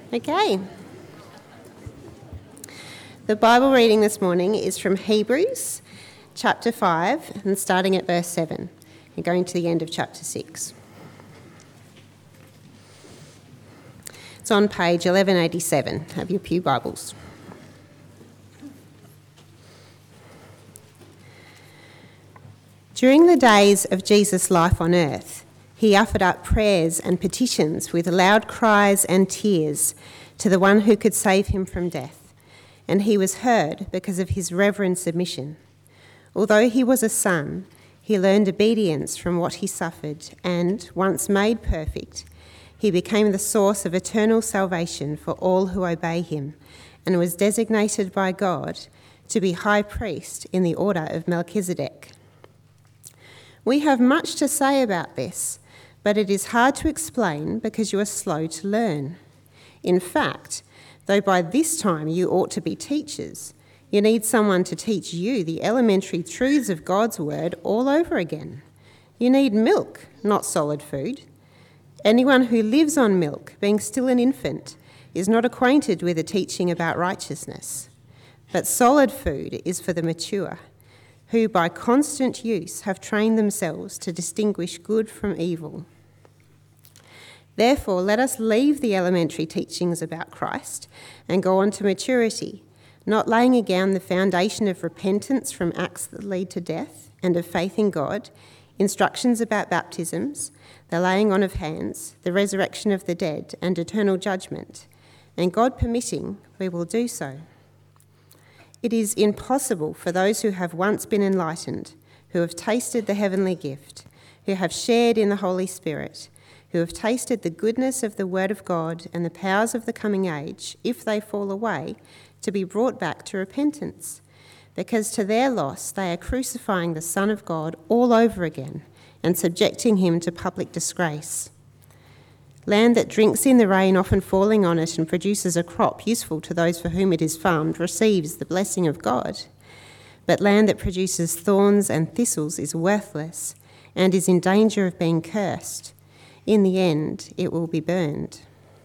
Okay. The Bible reading this morning is from Hebrews chapter 5 and starting at verse 7 and going to the end of chapter 6. It's on page 1187 of your Pew Bibles. During the days of Jesus' life on earth, he offered up prayers and petitions with loud cries and tears to the one who could save him from death, and he was heard because of his reverent submission. Although he was a son, he learned obedience from what he suffered, and, once made perfect, he became the source of eternal salvation for all who obey him, and was designated by God to be high priest in the order of Melchizedek. We have much to say about this, but it is hard to explain because you are slow to learn. In fact, though by this time you ought to be teachers, you need someone to teach you the elementary truths of God's word all over again. You need milk, not solid food. Anyone who lives on milk, being still an infant, is not acquainted with the teaching about righteousness. But solid food is for the mature, who by constant use have trained themselves to distinguish good from evil. Therefore, let us leave the elementary teachings about Christ and go on to maturity, not laying down the foundation of repentance from acts that lead to death and of faith in God, instructions about baptisms, the laying on of hands, the resurrection of the dead, and eternal judgment. And God permitting, we will do so. It is impossible for those who have once been enlightened, who have tasted the heavenly gift, who have shared in the Holy Spirit, who have tasted the goodness of the Word of God and the powers of the coming age, if they fall away, to be brought back to repentance, because to their loss they are crucifying the Son of God all over again and subjecting him to public disgrace. Land that drinks in the rain, often falling on it, and produces a crop useful to those for whom it is farmed, receives the blessing of God. But land that produces thorns and thistles is worthless and is in danger of being cursed. In the end, it will be burned.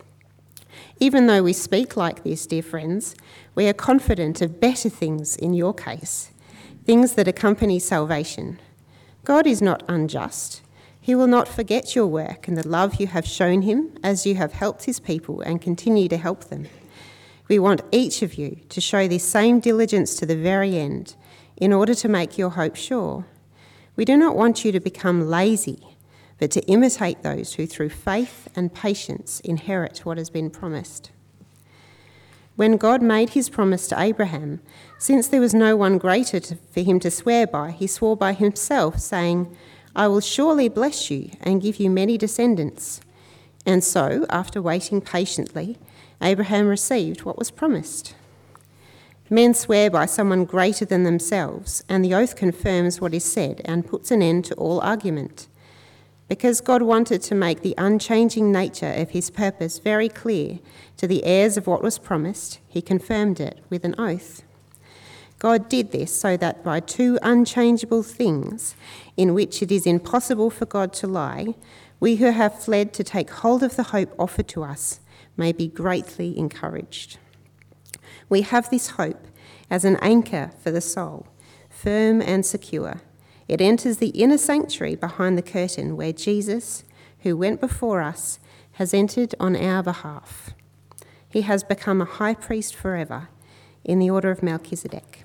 Even though we speak like this, dear friends, we are confident of better things in your case, things that accompany salvation. God is not unjust. He will not forget your work and the love you have shown him as you have helped his people and continue to help them. We want each of you to show this same diligence to the very end in order to make your hope sure. We do not want you to become lazy, but to imitate those who through faith and patience inherit what has been promised. When God made his promise to Abraham, since there was no one greater for him to swear by, he swore by himself, saying, I will surely bless you and give you many descendants. And so, after waiting patiently, Abraham received what was promised. Men swear by someone greater than themselves, and the oath confirms what is said and puts an end to all argument. Because God wanted to make the unchanging nature of his purpose very clear to the heirs of what was promised, he confirmed it with an oath. God did this so that by two unchangeable things, in which it is impossible for God to lie, we who have fled to take hold of the hope offered to us may be greatly encouraged. We have this hope as an anchor for the soul, firm and secure. It enters the inner sanctuary behind the curtain where Jesus, who went before us, has entered on our behalf. He has become a high priest forever in the order of Melchizedek.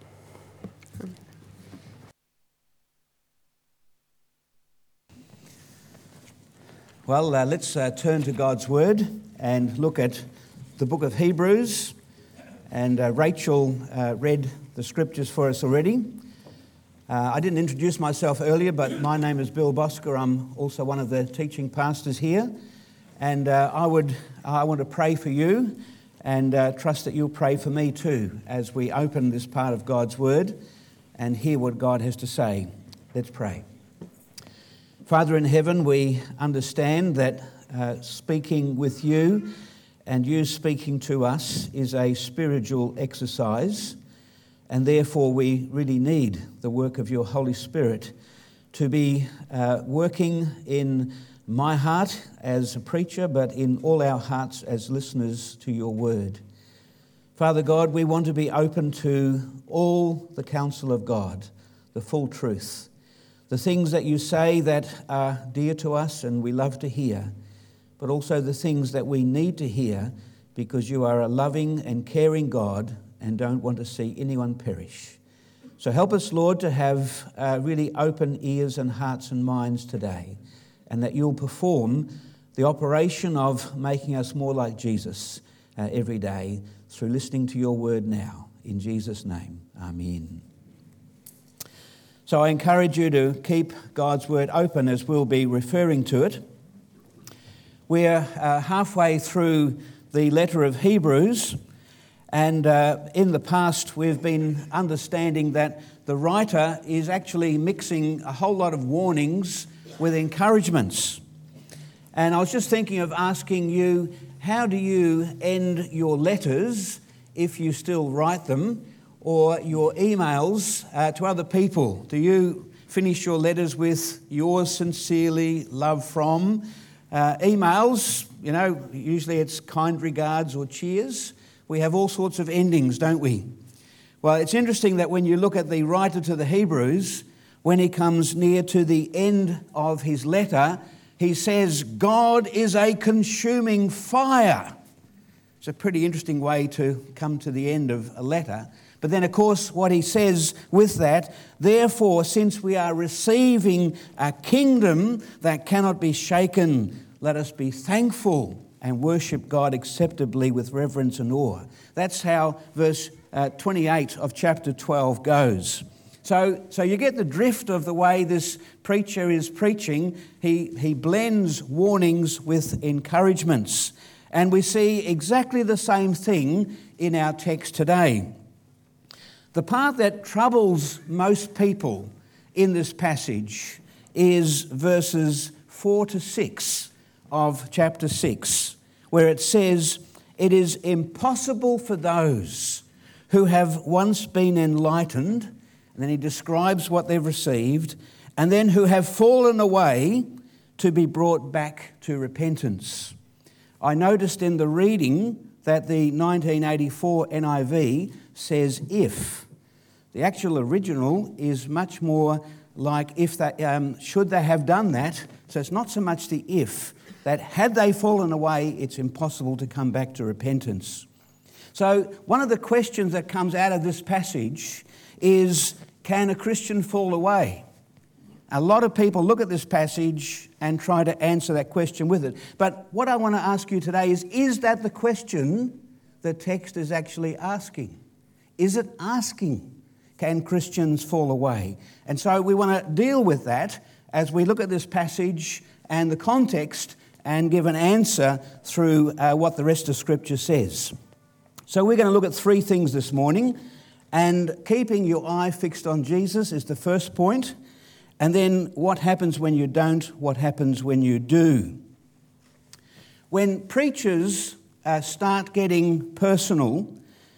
Well, let's turn to God's Word and look at the book of Hebrews. And Rachel read the scriptures for us already. I didn't introduce myself earlier, but my name is Bill Bosker. I'm also one of the teaching pastors here. And I want to pray for you and trust that you'll pray for me too as we open this part of God's Word and hear what God has to say. Let's pray. Father in heaven, we understand that speaking with you and you speaking to us is a spiritual exercise, and therefore we really need the work of your Holy Spirit to be working in my heart as a preacher, but in all our hearts as listeners to your word. Father God, we want to be open to all the counsel of God, the full truth, the things that you say that are dear to us and we love to hear, but also the things that we need to hear because you are a loving and caring God and don't want to see anyone perish. So help us, Lord, to have really open ears and hearts and minds today, and that you'll perform the operation of making us more like Jesus every day through listening to your word now. In Jesus' name, amen. So I encourage you to keep God's word open as we'll be referring to it. We're halfway through the letter of Hebrews, and in the past we've been understanding that the writer is actually mixing a whole lot of warnings with encouragements. And I was just thinking of asking you, how do you end your letters, if you still write them, or your emails to other people? Do you finish your letters with yours sincerely, love from? Emails, usually it's kind regards or cheers. We have all sorts of endings, don't we? Well, it's interesting that when you look at the writer to the Hebrews, when he comes near to the end of his letter, he says, God is a consuming fire. It's a pretty interesting way to come to the end of a letter. But then, of course, what he says with that, therefore, since we are receiving a kingdom that cannot be shaken, let us be thankful and worship God acceptably with reverence and awe. That's how verse 28 of chapter 12 goes. So you get the drift of the way this preacher is preaching. He blends warnings with encouragements. And we see exactly the same thing in our text today. The part that troubles most people in this passage is verses 4 to 6 of chapter 6, where it says, "It is impossible for those who have once been enlightened," and then he describes what they've received, "and then who have fallen away to be brought back to repentance." I noticed in the reading that the 1984 NIV says "if." The actual original is much more like "if they, should they have done that." So it's not so much the "if," that had they fallen away, it's impossible to come back to repentance. So one of the questions that comes out of this passage is, can a Christian fall away? A lot of people look at this passage and try to answer that question with it. But what I want to ask you today is that the question the text is actually asking? Is it asking, can Christians fall away? And so we want to deal with that as we look at this passage and the context and give an answer through what the rest of Scripture says. So we're going to look at three things this morning. And keeping your eye fixed on Jesus is the first point. And then what happens when you don't, what happens when you do. When preachers start getting personal,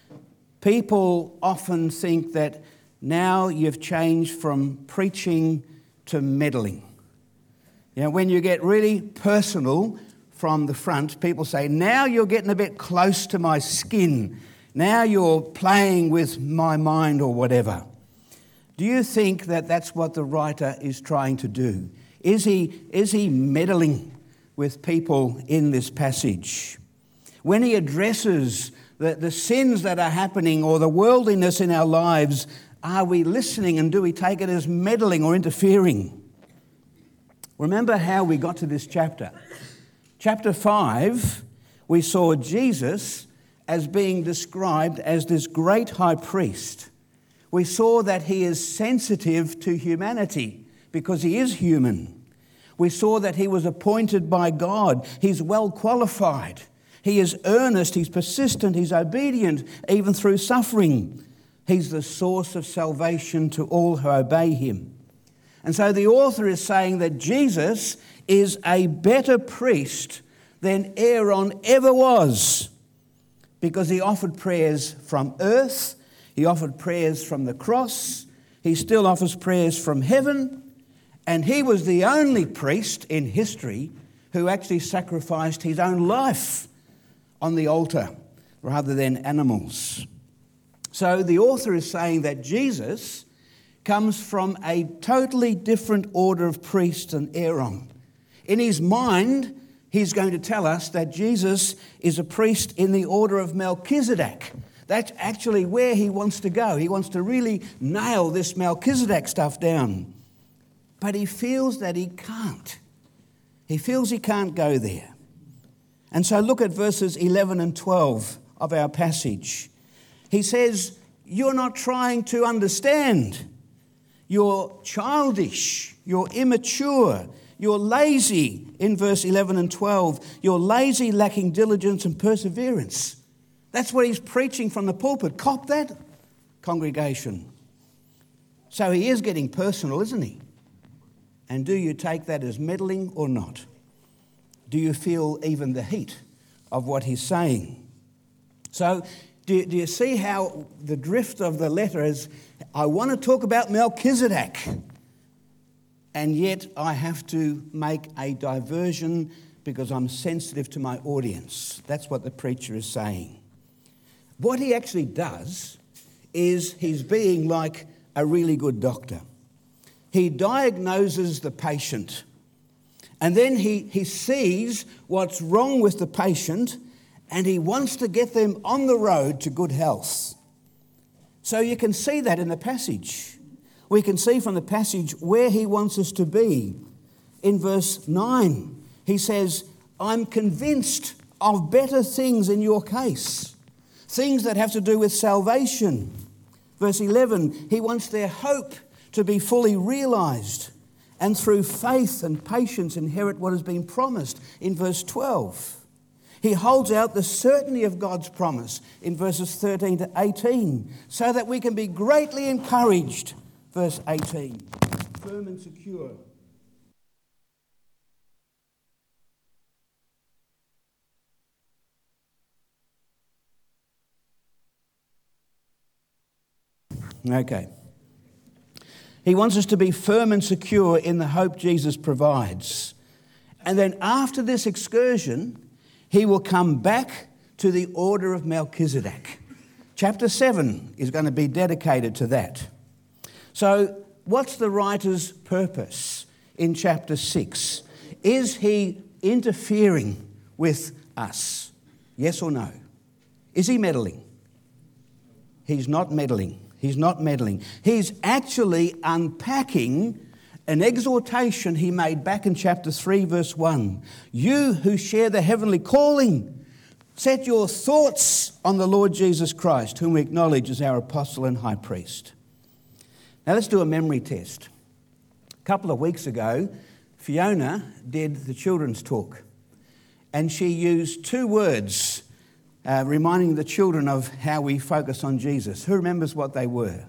people often think that now you've changed from preaching to meddling. When you get really personal from the front, people say, now you're getting a bit close to my skin. Now you're playing with my mind or whatever. Do you think that that's what the writer is trying to do? Is he meddling with people in this passage? When he addresses the sins that are happening or the worldliness in our lives, are we listening and do we take it as meddling or interfering? Remember how we got to this chapter. Chapter 5, we saw Jesus as being described as this great high priest. We saw that he is sensitive to humanity because he is human. We saw that he was appointed by God. He's well qualified. He is earnest, he's persistent, he's obedient, even through suffering. He's the source of salvation to all who obey him. And so the author is saying that Jesus is a better priest than Aaron ever was, because he offered prayers from earth, he offered prayers from the cross, he still offers prayers from heaven, And he was the only priest in history who actually sacrificed his own life on the altar rather than animals. So the author is saying that Jesus comes from a totally different order of priests than Aaron. In his mind, he's going to tell us that Jesus is a priest in the order of Melchizedek. That's actually where he wants to go. He wants to really nail this Melchizedek stuff down. But he feels that he can't. He feels he can't go there. And so look at verses 11 and 12 of our passage. He says, you're not trying to understand. You're childish. You're immature. You're lazy in verse 11 and 12. You're lazy, lacking diligence and perseverance. That's what he's preaching from the pulpit. Cop that, congregation. So he is getting personal, isn't he? And do you take that as meddling or not? Do you feel even the heat of what he's saying? So do you see how the drift of the letter is, I want to talk about Melchizedek, and yet I have to make a diversion because I'm sensitive to my audience. That's what the preacher is saying. What he actually does is he's being like a really good doctor. He diagnoses the patient, and then he sees what's wrong with the patient, and he wants to get them on the road to good health. So you can see that in the passage. We can see from the passage where he wants us to be. In verse 9, he says, I'm convinced of better things in your case, things that have to do with salvation. Verse 11, he wants their hope to be fully realised, and through faith and patience inherit what has been promised in verse 12. He holds out the certainty of God's promise in verses 13 to 18, so that we can be greatly encouraged. Verse 18, firm and secure. Okay. He wants us to be firm and secure in the hope Jesus provides. And then after this excursion, he will come back to the order of Melchizedek. Chapter 7 is going to be dedicated to that. So what's the writer's purpose in chapter 6? Is he interfering with us? Yes or no? Is he meddling? He's not meddling. He's not meddling. He's actually unpacking an exhortation he made back in chapter 3, verse 1. You who share the heavenly calling, set your thoughts on the Lord Jesus Christ, whom we acknowledge as our apostle and high priest. Now let's do a memory test. A couple of weeks ago, Fiona did the children's talk, and she used two words reminding the children of how we focus on Jesus. Who remembers what they were?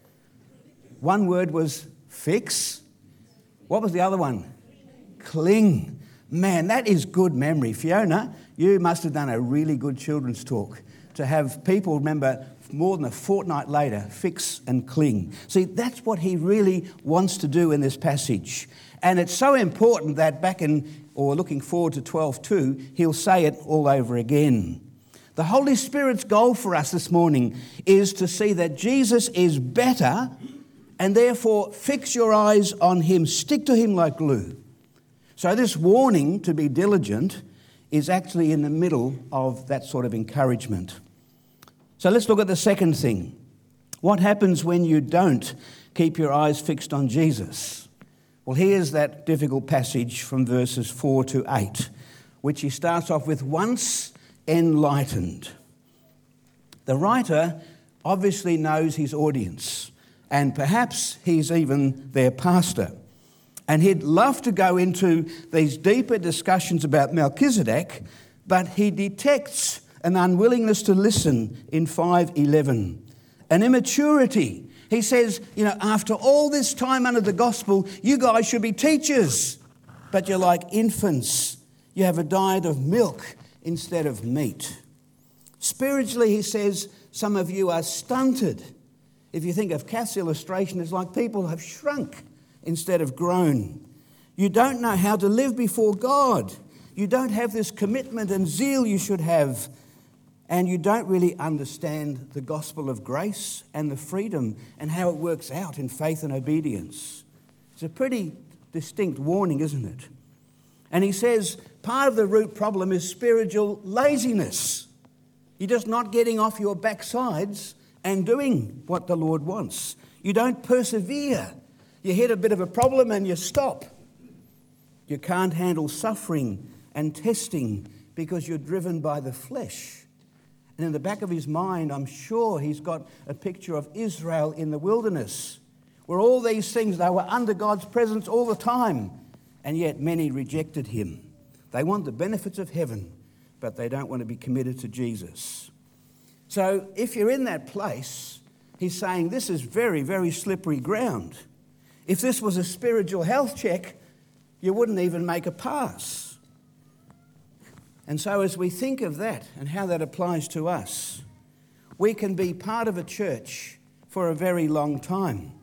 One word was fix. What was the other one? Cling. Man, that is good memory. Fiona, you must have done a really good children's talk to have people remember more than a fortnight later, fix and cling. See, that's what he really wants to do in this passage. And it's so important that looking forward to 12:2, he'll say it all over again. The Holy Spirit's goal for us this morning is to see that Jesus is better, and therefore fix your eyes on him, stick to him like glue. So this warning to be diligent is actually in the middle of that sort of encouragement. So let's look at the second thing. What happens when you don't keep your eyes fixed on Jesus? Well, here's that difficult passage from verses 4 to 8, which he starts off with, once enlightened. The writer obviously knows his audience, and perhaps he's even their pastor. And he'd love to go into these deeper discussions about Melchizedek, but he detects an unwillingness to listen in 5:11, an immaturity. He says, after all this time under the gospel, you guys should be teachers, but you're like infants. You have a diet of milk instead of meat. Spiritually, he says, some of you are stunted. If you think of Kath's illustration, it's like people have shrunk instead of grown. You don't know how to live before God. You don't have this commitment and zeal you should have. And you don't really understand the gospel of grace and the freedom and how it works out in faith and obedience. It's a pretty distinct warning, isn't it? And he says part of the root problem is spiritual laziness. You're just not getting off your backsides and doing what the Lord wants. You don't persevere. You hit a bit of a problem and you stop. You can't handle suffering and testing because you're driven by the flesh. And in the back of his mind, I'm sure he's got a picture of Israel in the wilderness, where all these things, they were under God's presence all the time, and yet many rejected him. They want the benefits of heaven, but they don't want to be committed to Jesus. So if you're in that place, he's saying this is very, very slippery ground. If this was a spiritual health check, you wouldn't even make a pass. And so as we think of that and how that applies to us, we can be part of a church for a very long time.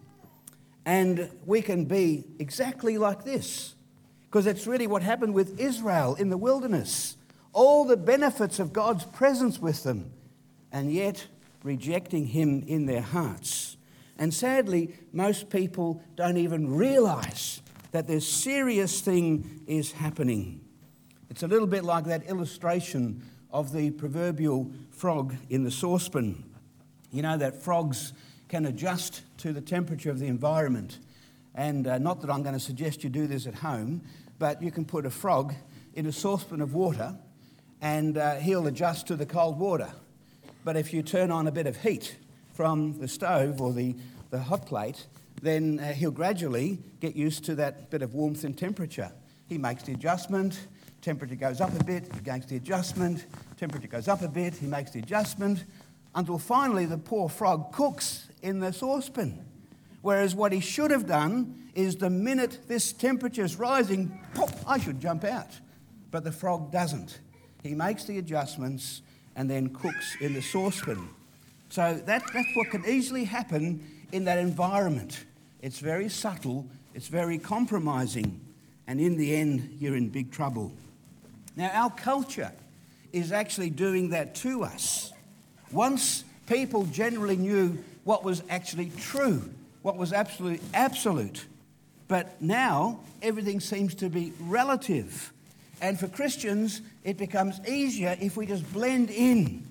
And we can be exactly like this, because it's really what happened with Israel in the wilderness. All the benefits of God's presence with them, and yet rejecting him in their hearts. And sadly, most people don't even realise that this serious thing is happening. It's a little bit like that illustration of the proverbial frog in the saucepan. You know that frogs can adjust to the temperature of the environment. And not that I'm going to suggest you do this at home, but you can put a frog in a saucepan of water and he'll adjust to the cold water. But if you turn on a bit of heat from the stove or the hot plate, then he'll gradually get used to that bit of warmth and temperature. He makes the adjustment. Temperature goes up a bit, he makes the adjustment. Temperature goes up a bit, he makes the adjustment, until finally the poor frog cooks in the saucepan. Whereas what he should have done is the minute this temperature is rising, pop, I should jump out. But the frog doesn't. He makes the adjustments and then cooks in the saucepan. So that's what can easily happen in that environment. It's very subtle, it's very compromising, and in the end, you're in big trouble. Now, our culture is actually doing that to us. Once people generally knew what was actually true, what was absolute. But now, everything seems to be relative. And for Christians, it becomes easier if we just blend in,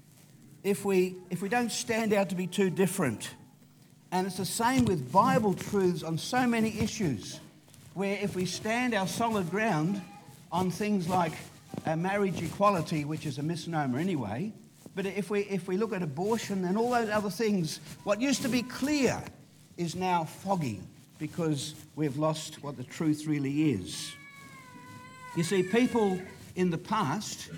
if we don't stand out to be too different. And it's the same with Bible truths on so many issues, where if we stand our solid ground on things like marriage equality, which is a misnomer anyway, but if we look at abortion and all those other things, what used to be clear is now foggy because we've lost what the truth really is. You see, people in the past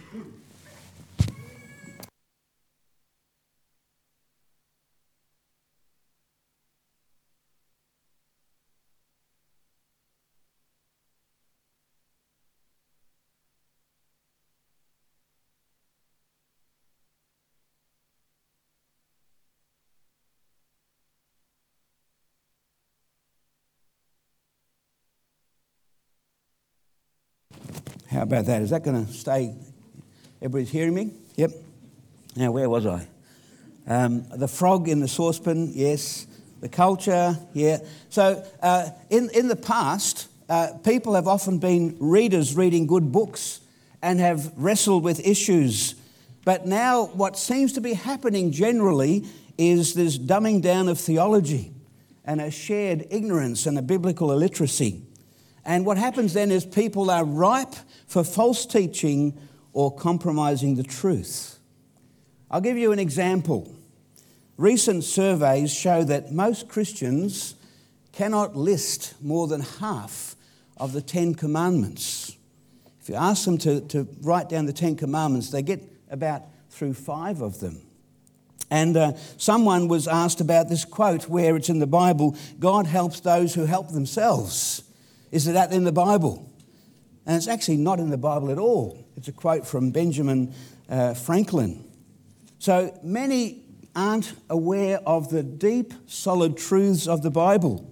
How about that? Is that going to stay? Everybody's hearing me? Yep. Now, where was I? The frog in the saucepan, yes. The culture, yeah. So in the past, people have often been readers reading good books and have wrestled with issues. But now what seems to be happening generally is this dumbing down of theology and a shared ignorance and a biblical illiteracy. And what happens then is people are ripe for false teaching or compromising the truth. I'll give you an example. Recent surveys show that most Christians cannot list more than half of the 10 Commandments. If you ask them to write down the 10 Commandments, they get about through 5 of them. And someone was asked about this quote where it's in the Bible, God helps those who help themselves. Is that in the Bible? And it's actually not in the Bible at all. It's a quote from Benjamin Franklin. So many aren't aware of the deep, solid truths of the Bible.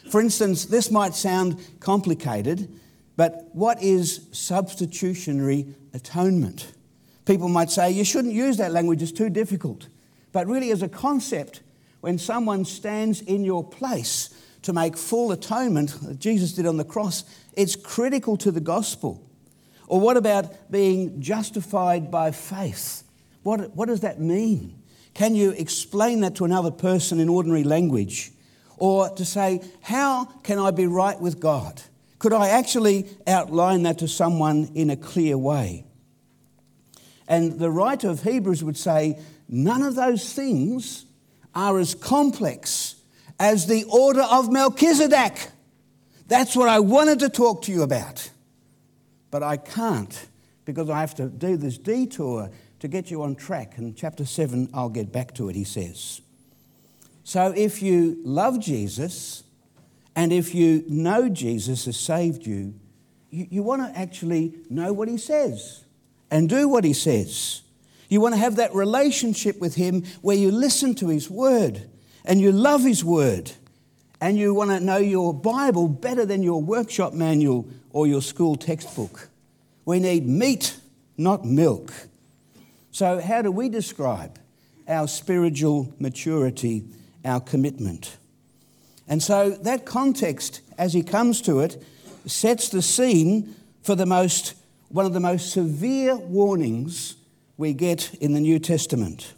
For instance, this might sound complicated, but what is substitutionary atonement? People might say, you shouldn't use that language, it's too difficult. But really, as a concept, when someone stands in your place to make full atonement, that Jesus did on the cross, it's critical to the gospel. Or what about being justified by faith? What does that mean? Can you explain that to another person in ordinary language? Or to say, how can I be right with God? Could I actually outline that to someone in a clear way? And the writer of Hebrews would say, none of those things are as complex as the order of Melchizedek. That's what I wanted to talk to you about. But I can't, because I have to do this detour to get you on track. In chapter 7, I'll get back to it, he says. So if you love Jesus, and if you know Jesus has saved you, you want to actually know what he says and do what he says. You want to have that relationship with him where you listen to his word and you love his word, and you want to know your Bible better than your workshop manual or your school textbook. We need meat, not milk. So how do we describe our spiritual maturity, our commitment? And so that context, as he comes to it, sets the scene for one of the most severe warnings we get in the New Testament.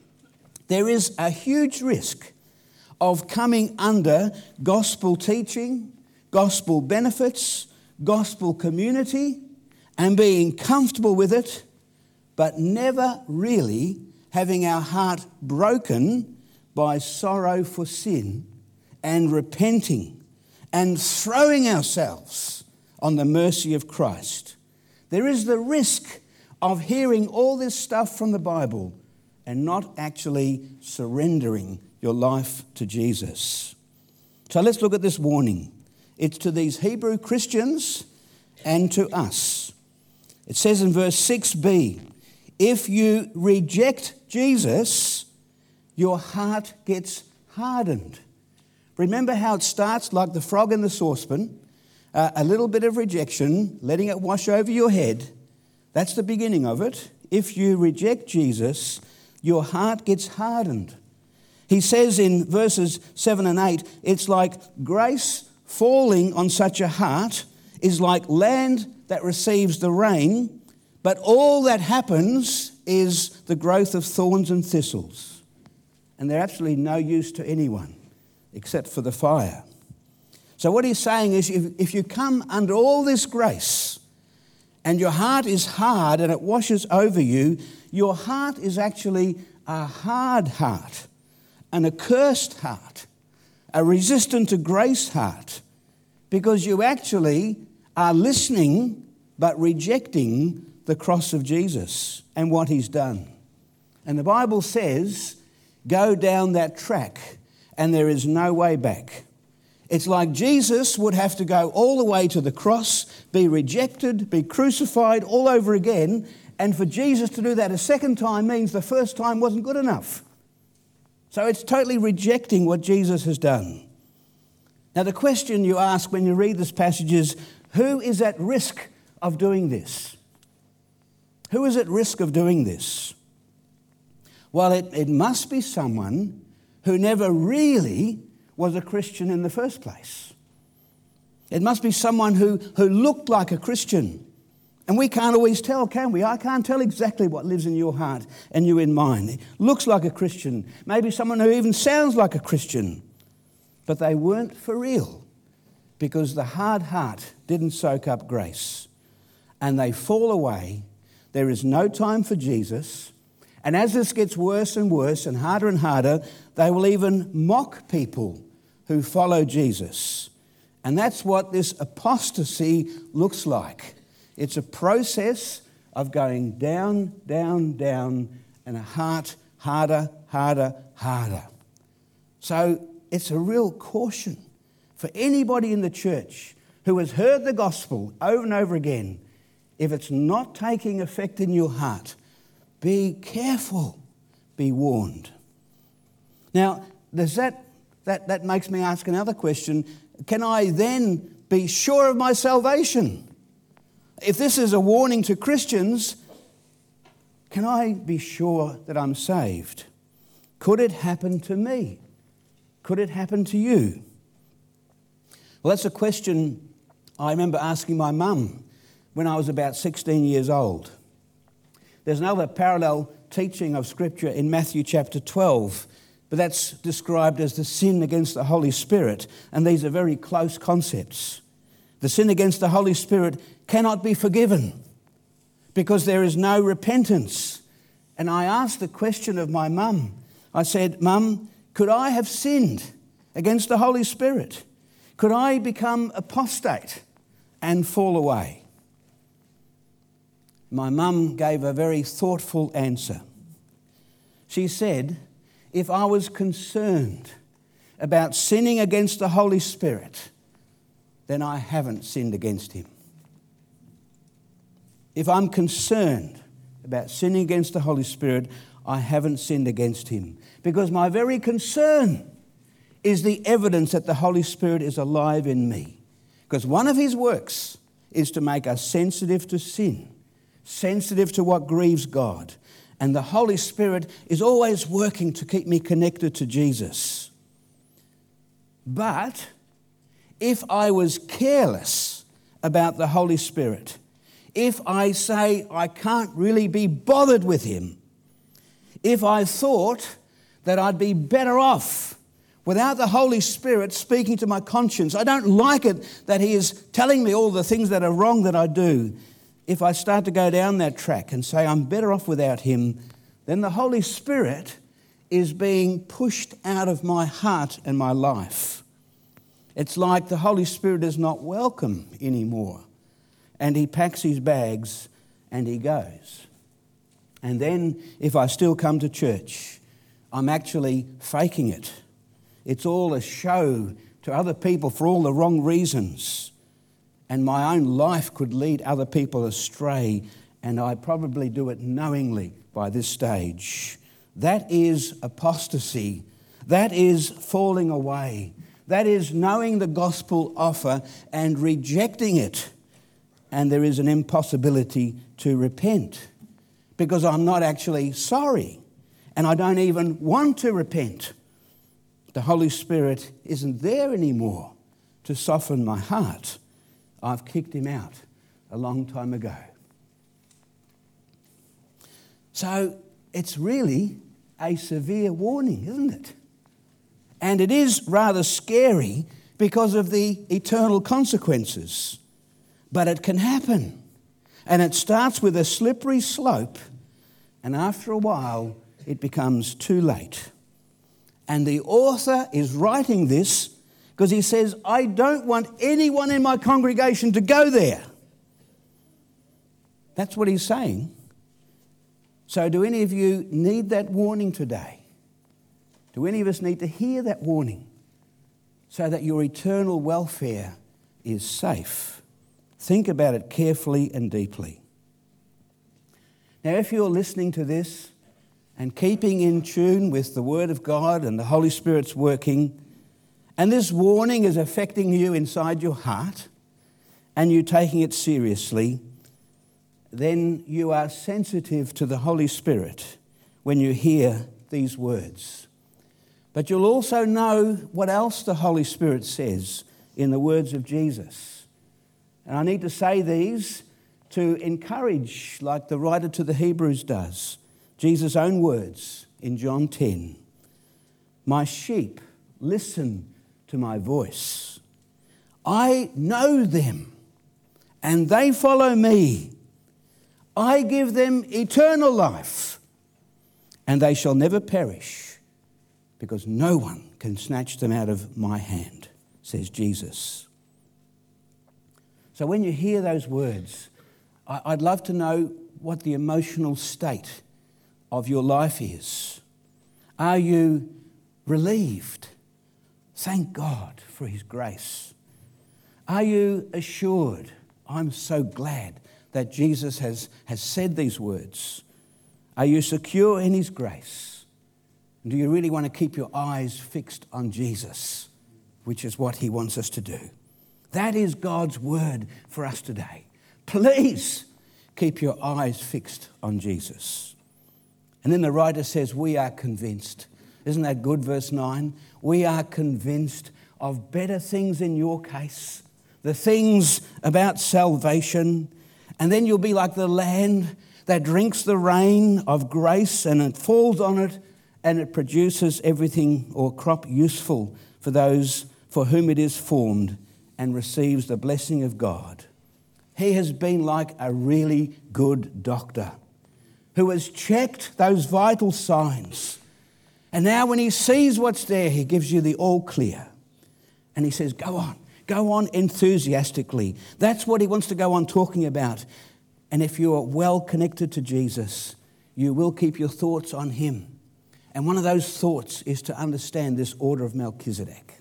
There is a huge risk of coming under gospel teaching, gospel benefits, gospel community, and being comfortable with it, but never really having our heart broken by sorrow for sin and repenting and throwing ourselves on the mercy of Christ. There is the risk of hearing all this stuff from the Bible and not actually surrendering your life to Jesus. So let's look at this warning. It's to these Hebrew Christians and to us. It says in verse 6b, if you reject Jesus, your heart gets hardened. Remember how it starts like the frog in the saucepan, a little bit of rejection, letting it wash over your head. That's the beginning of it. If you reject Jesus, your heart gets hardened. He says in verses 7 and 8, it's like grace falling on such a heart is like land that receives the rain, but all that happens is the growth of thorns and thistles. And they're absolutely no use to anyone except for the fire. So what he's saying is if you come under all this grace and your heart is hard and it washes over you, your heart is actually a hard heart, an accursed heart, a resistant to grace heart, because you actually are listening but rejecting the cross of Jesus and what he's done. And the Bible says, go down that track and there is no way back. It's like Jesus would have to go all the way to the cross, be rejected, be crucified all over again, and for Jesus to do that a second time means the first time wasn't good enough. So it's totally rejecting what Jesus has done. Now the question you ask when you read this passage is, who is at risk of doing this? Who is at risk of doing this? Well, it must be someone who never really was a Christian in the first place. It must be someone who looked like a Christian. And we can't always tell, can we? I can't tell exactly what lives in your heart and you in mine. It looks like a Christian. Maybe someone who even sounds like a Christian. But they weren't for real because the hard heart didn't soak up grace. And they fall away. There is no time for Jesus. And as this gets worse and worse and harder, they will even mock people who follow Jesus. And that's what this apostasy looks like. It's a process of going down, down, down, and a heart harder. So it's a real caution for anybody in the church who has heard the gospel over and over again. If it's not taking effect in your heart, be careful, be warned. Now, does that makes me ask another question. can I then be sure of my salvation? If this is a warning to Christians, can I be sure that I'm saved? Could it happen to me? Could it happen to you? Well, that's a question I remember asking my mum when I was about 16 years old. There's another parallel teaching of Scripture in Matthew chapter 12, but that's described as the sin against the Holy Spirit, and these are very close concepts. The sin against the Holy Spirit cannot be forgiven because there is no repentance. And I asked the question of my mum. I said, Mum, could I have sinned against the Holy Spirit? Could I become apostate and fall away? My mum gave a very thoughtful answer. She said, if I was concerned about sinning against the Holy Spirit, then I haven't sinned against him. If I'm concerned about sinning against the Holy Spirit, I haven't sinned against him. Because my very concern is the evidence that the Holy Spirit is alive in me. Because one of his works is to make us sensitive to sin, sensitive to what grieves God. And the Holy Spirit is always working to keep me connected to Jesus. But if I was careless about the Holy Spirit, if I say I can't really be bothered with him, if I thought that I'd be better off without the Holy Spirit speaking to my conscience, I don't like it that he is telling me all the things that are wrong that I do. If I start to go down that track and say I'm better off without him, then the Holy Spirit is being pushed out of my heart and my life. It's like the Holy Spirit is not welcome anymore. And he packs his bags and he goes. And then if I still come to church, I'm actually faking it. It's all a show to other people for all the wrong reasons. And my own life could lead other people astray, and I probably do it knowingly by this stage. That is apostasy. That is falling away. That is knowing the gospel offer and rejecting it. And there is an impossibility to repent because I'm not actually sorry and I don't even want to repent. The Holy Spirit isn't there anymore to soften my heart. I've kicked him out a long time ago. So it's really a severe warning, isn't it? And it is rather scary because of the eternal consequences. But it can happen. And it starts with a slippery slope, and after a while it becomes too late. And the author is writing this because he says, I don't want anyone in my congregation to go there. That's what he's saying. So do any of you need that warning today? Do any of us need to hear that warning so that your eternal welfare is safe? Think about it carefully and deeply. Now, if you're listening to this and keeping in tune with the Word of God and the Holy Spirit's working, and this warning is affecting you inside your heart, and you're taking it seriously, then you are sensitive to the Holy Spirit when you hear these words. But you'll also know what else the Holy Spirit says in the words of Jesus. And I need to say these to encourage, like the writer to the Hebrews does, Jesus' own words in John 10. My sheep listen to my voice. I know them, and they follow me. I give them eternal life, and they shall never perish, because no one can snatch them out of my hand, says Jesus. So when you hear those words, I'd love to know what the emotional state of your life is. Are you relieved? Thank God for his grace. Are you assured? I'm so glad that Jesus has said these words. Are you secure in his grace? Do you really want to keep your eyes fixed on Jesus which is what he wants us to do. That is God's word for us today. Please keep your eyes fixed on Jesus. And then the writer says, we are convinced. Isn't that good, verse 9? We are convinced of better things in your case, the things about salvation. And then you'll be like the land that drinks the rain of grace, and it falls on it and it produces everything or crop useful for those for whom it is formed and receives the blessing of God. He has been like a really good doctor who has checked those vital signs. And now when he sees what's there, he gives you the all clear. And he says, go on enthusiastically. That's what he wants to go on talking about. And if you are well connected to Jesus, you will keep your thoughts on him. And one of those thoughts is to understand this order of Melchizedek.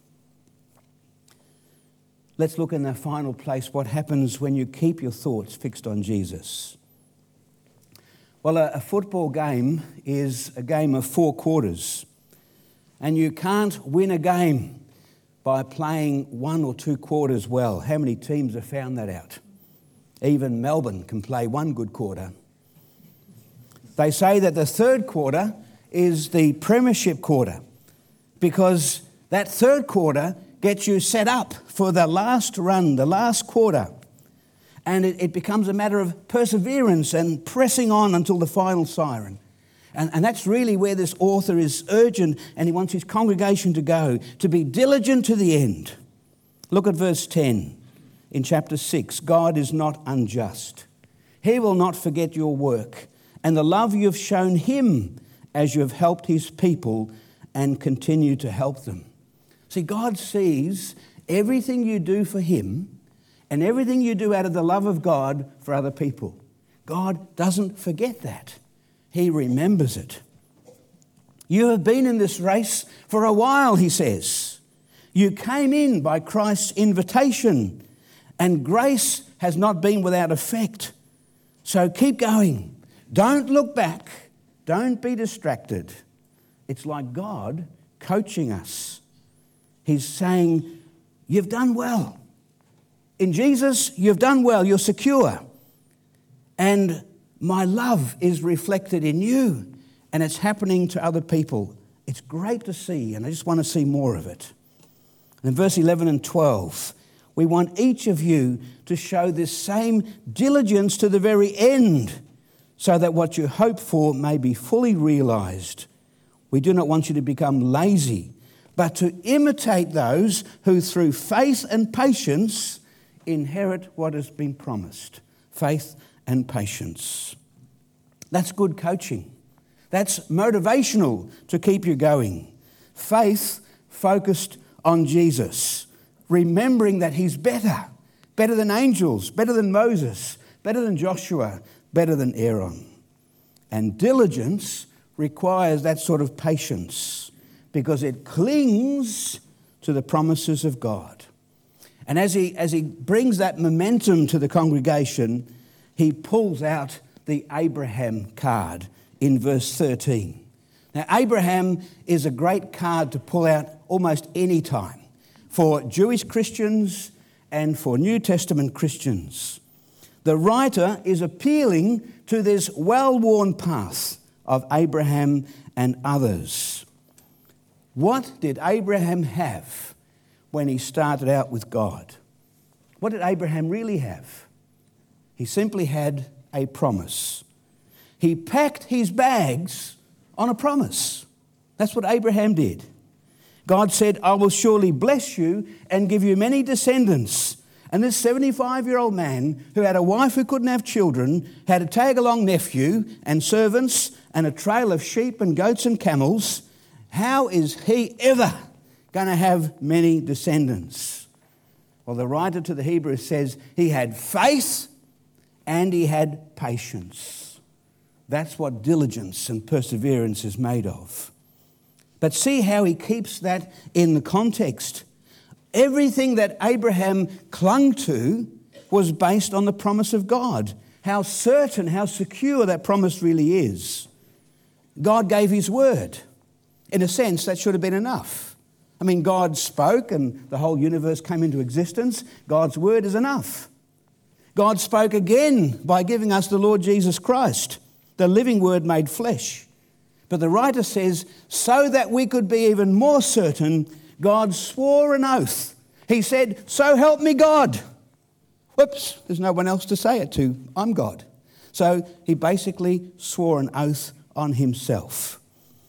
Let's look in the final place what happens when you keep your thoughts fixed on Jesus. Well, a football game is a game of 4 quarters. And you can't win a game by playing 1 or 2 quarters well. How many teams have found that out? Even Melbourne can play 1 good quarter. They say that the 3rd quarter is the premiership quarter, because that 3rd quarter gets you set up for the last run, the last quarter. And it becomes a matter of perseverance and pressing on until the final siren. And that's really where this author is urgent, and he wants his congregation to go, to be diligent to the end. Look at verse 10 in chapter 6. God is not unjust. He will not forget your work and the love you have shown him as you have helped his people and continue to help them. See, God sees everything you do for him and everything you do out of the love of God for other people. God doesn't forget that. He remembers it. You have been in this race for a while, he says. You came in by Christ's invitation, and grace has not been without effect. So keep going. Don't look back. Don't be distracted. It's like God coaching us. He's saying, you've done well. In Jesus, you've done well. You're secure. And my love is reflected in you, and it's happening to other people. It's great to see, and I just want to see more of it. In verse 11 and 12, we want each of you to show this same diligence to the very end, so that what you hope for may be fully realized. We do not want you to become lazy, but to imitate those who through faith and patience inherit what has been promised. Faith and patience. That's good coaching. That's motivational to keep you going. Faith focused on Jesus, remembering that he's better than angels, better than Moses, better than Joshua, better than Aaron. And diligence requires that sort of patience because it clings to the promises of God. And as he brings that momentum to the congregation, he pulls out the Abraham card in verse 13. Now, Abraham is a great card to pull out almost any time for Jewish Christians and for New Testament Christians. The writer is appealing to this well-worn path of Abraham and others. What did Abraham have when he started out with God? What did Abraham really have? He simply had a promise. He packed his bags on a promise. That's what Abraham did. God said, I will surely bless you and give you many descendants. And this 75-year-old man who had a wife who couldn't have children, had a tag-along nephew and servants and a trail of sheep and goats and camels, how is he ever going to have many descendants? Well, the writer to the Hebrews says he had faith and he had patience. That's what diligence and perseverance is made of. But see how he keeps that in the context. Everything that Abraham clung to was based on the promise of God. How certain, how secure that promise really is. God gave his word. In a sense, that should have been enough. I mean, God spoke and the whole universe came into existence. God's word is enough. God spoke again by giving us the Lord Jesus Christ, the living word made flesh. But the writer says, so that we could be even more certain, God swore an oath. He said, so help me God. Whoops, there's no one else to say it to. I'm God. So he basically swore an oath on himself.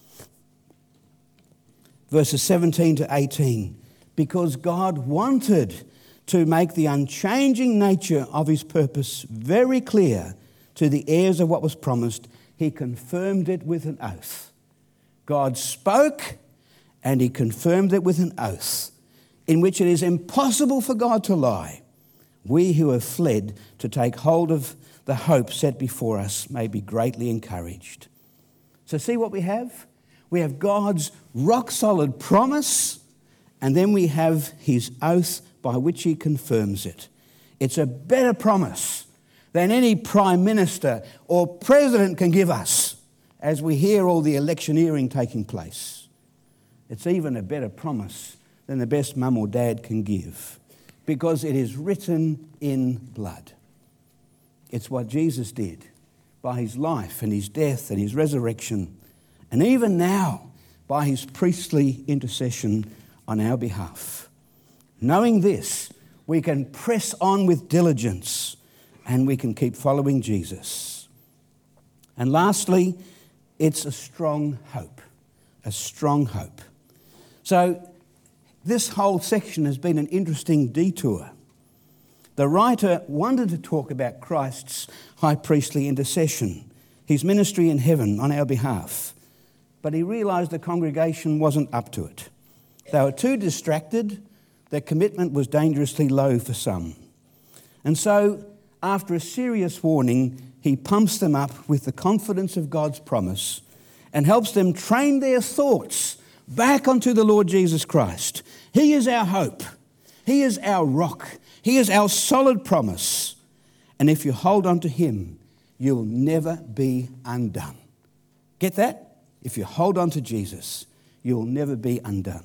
Verses 17 to 18. Because God wanted to make the unchanging nature of his purpose very clear to the heirs of what was promised, he confirmed it with an oath. God spoke and he confirmed it with an oath, in which it is impossible for God to lie. We who have fled to take hold of the hope set before us may be greatly encouraged. So see what we have? We have God's rock-solid promise, and then we have his oath by which he confirms it. It's a better promise than any prime minister or president can give us as we hear all the electioneering taking place. It's even a better promise than the best mum or dad can give, because it is written in blood. It's what Jesus did by his life and his death and his resurrection, and even now by his priestly intercession on our behalf. Knowing this, we can press on with diligence and we can keep following Jesus. And lastly, it's a strong hope. A strong hope. So this whole section has been an interesting detour. The writer wanted to talk about Christ's high priestly intercession, his ministry in heaven on our behalf, but he realised the congregation wasn't up to it. They were too distracted. Their commitment was dangerously low for some. And so, after a serious warning, he pumps them up with the confidence of God's promise and helps them train their thoughts back onto the Lord Jesus Christ. He is our hope. He is our rock. He is our solid promise. And if you hold on to him, you'll never be undone. Get that? If you hold on to Jesus, you'll never be undone.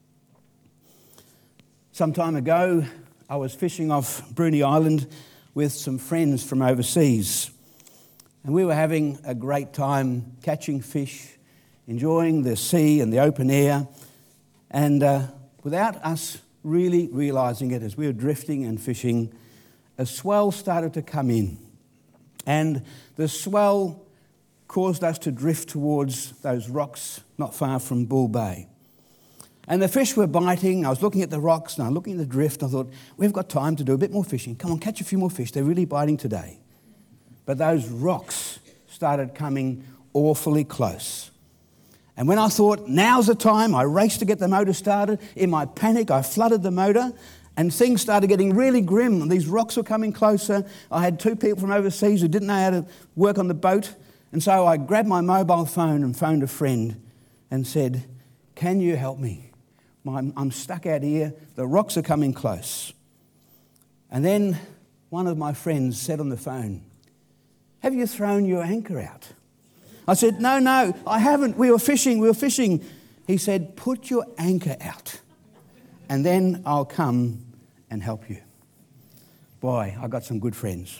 Some time ago, I was fishing off Bruny Island with some friends from overseas. And we were having a great time catching fish, enjoying the sea and the open air. And without us really realising it, as we were drifting and fishing, a swell started to come in. And the swell caused us to drift towards those rocks not far from Bull Bay. And the fish were biting. I was looking at the rocks and I was looking at the drift. I thought, we've got time to do a bit more fishing. Come on, catch a few more fish. They're really biting today. But those rocks started coming awfully close. And when I thought, now's the time, I raced to get the motor started. In my panic, I flooded the motor and things started getting really grim. These rocks were coming closer. I had two people from overseas who didn't know how to work on the boat. And so I grabbed my mobile phone and phoned a friend and said, can you help me? I'm stuck out here. The rocks are coming close. And then one of my friends said on the phone, have you thrown your anchor out? I said, no, I haven't. We were fishing. He said, put your anchor out and then I'll come and help you. Boy, I got some good friends.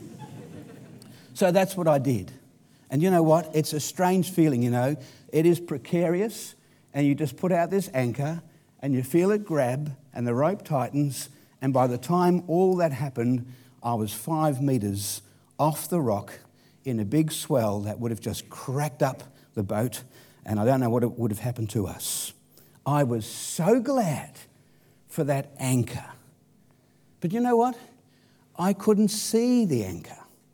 So that's what I did. And you know what? It's a strange feeling, you know. It is precarious, and you just put out this anchor and you feel it grab and the rope tightens, and by the time all that happened, I was 5 metres off the rock in a big swell that would have just cracked up the boat, and I don't know what would have happened to us. I was so glad for that anchor. But you know what? I couldn't see the anchor.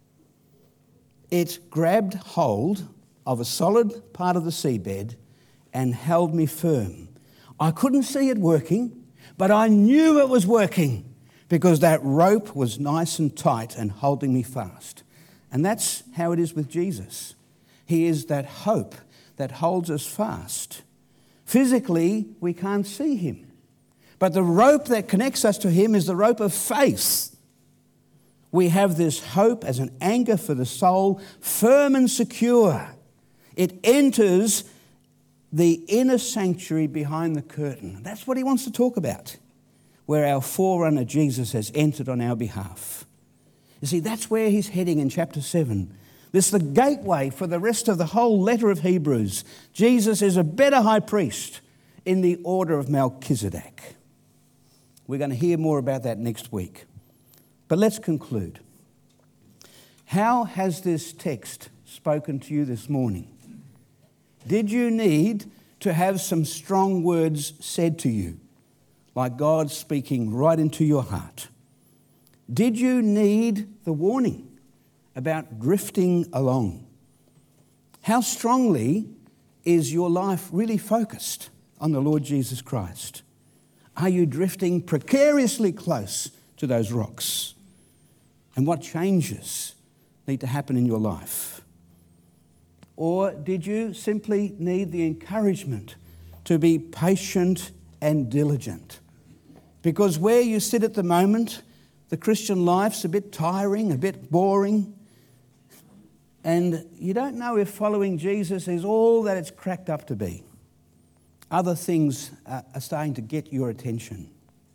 It grabbed hold of a solid part of the seabed and held me firm. I couldn't see it working, but I knew it was working because that rope was nice and tight and holding me fast. And that's how it is with Jesus. He is that hope that holds us fast. Physically, we can't see him. But the rope that connects us to him is the rope of faith. We have this hope as an anchor for the soul, firm and secure. It enters the inner sanctuary behind the curtain. That's what he wants to talk about, where our forerunner Jesus has entered on our behalf. You see, that's where he's heading in chapter 7. This is the gateway for the rest of the whole letter of Hebrews. Jesus is a better high priest in the order of Melchizedek. We're going to hear more about that next week. But let's conclude. How has this text spoken to you this morning? Did you need to have some strong words said to you, like God speaking right into your heart? Did you need the warning about drifting along? How strongly is your life really focused on the Lord Jesus Christ? Are you drifting precariously close to those rocks? And what changes need to happen in your life? Or did you simply need the encouragement to be patient and diligent? Because where you sit at the moment, the Christian life's a bit tiring, a bit boring, and you don't know if following Jesus is all that it's cracked up to be. Other things are starting to get your attention.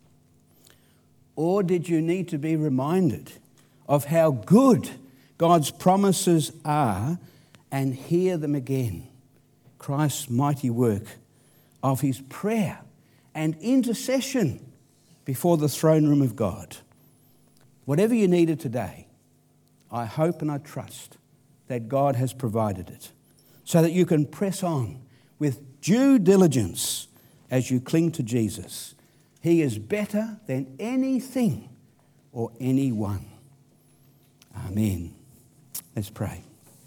Or did you need to be reminded of how good God's promises are and hear them again? Christ's mighty work of his prayer and intercession before the throne room of God. Whatever you needed today, I hope and I trust that God has provided it so that you can press on with due diligence as you cling to Jesus. He is better than anything or anyone. Amen. Let's pray.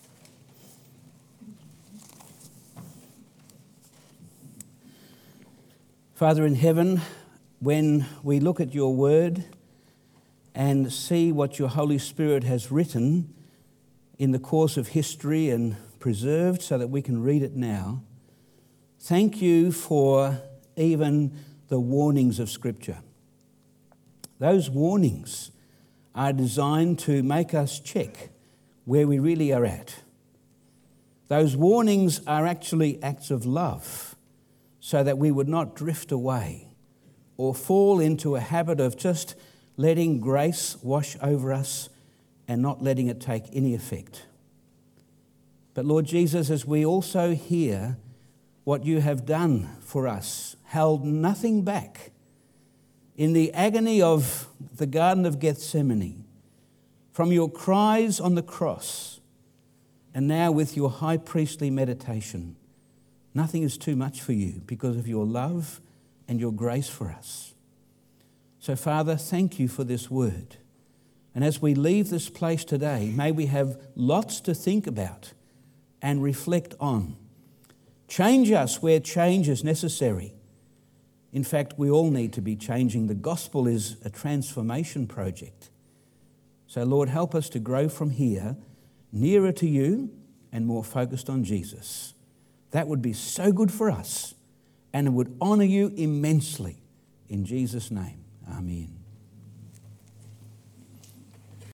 Father in heaven, when we look at your word and see what your Holy Spirit has written in the course of history and preserved so that we can read it now, thank you for even the warnings of Scripture. Those warnings are designed to make us check where we really are at. Those warnings are actually acts of love so that we would not drift away or fall into a habit of just letting grace wash over us and not letting it take any effect. But Lord Jesus, as we also hear what you have done for us, held nothing back in the agony of the Garden of Gethsemane, from your cries on the cross, and now with your high priestly meditation, nothing is too much for you because of your love and your grace for us. So, Father, thank you for this word. And as we leave this place today, may we have lots to think about and reflect on. Change us where change is necessary. In fact, we all need to be changing. The gospel is a transformation project. So, Lord, help us to grow from here nearer to you and more focused on Jesus. That would be so good for us and it would honour you immensely. In Jesus' name, amen.